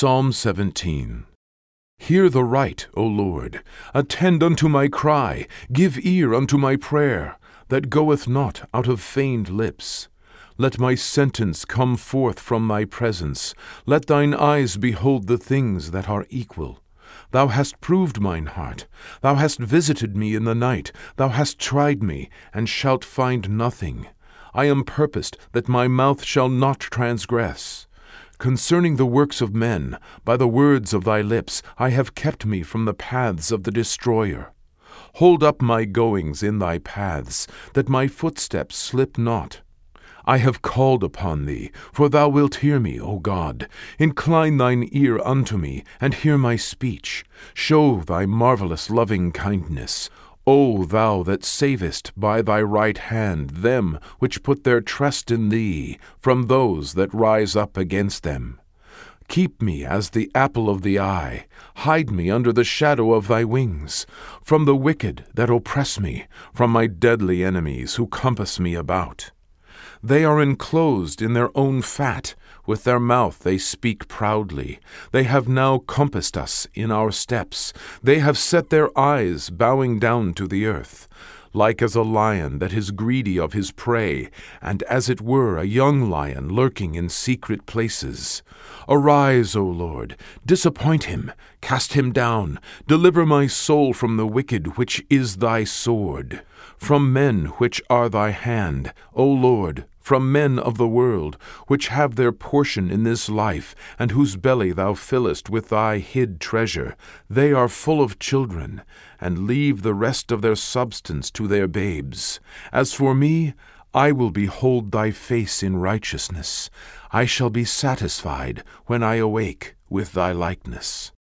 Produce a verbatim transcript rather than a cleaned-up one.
Psalm seventeen. Hear the right, O Lord. Attend unto my cry. Give ear unto my prayer, that goeth not out of feigned lips. Let my sentence come forth from thy presence. Let thine eyes behold the things that are equal. Thou hast proved mine heart. Thou hast visited me in the night. Thou hast tried me, and shalt find nothing. I am purposed that my mouth shall not transgress. Concerning the works of men, by the words of thy lips, I have kept me from the paths of the destroyer. Hold up my goings in thy paths, that my footsteps slip not. I have called upon thee, for thou wilt hear me, O God. Incline thine ear unto me, and hear my speech. Show thy marvelous loving kindness. O thou that savest by thy right hand them which put their trust in thee, from those that rise up against them. Keep me as the apple of the eye. Hide me under the shadow of thy wings, from the wicked that oppress me, from my deadly enemies who compass me about. They are enclosed in their own fat. With their mouth they speak proudly. They have now compassed us in our steps. They have set their eyes bowing down to the earth. Like as a lion that is greedy of his prey, and as it were a young lion lurking in secret places. Arise, O Lord, disappoint him, cast him down, deliver my soul from the wicked, which is thy sword, from men which are thy hand, O Lord, from men of the world, which have their portion in this life, and whose belly thou fillest with thy hid treasure. They are full of children, and leave the rest of their substance to their babes. As for me, I will behold thy face in righteousness. I shall be satisfied when I awake with thy likeness.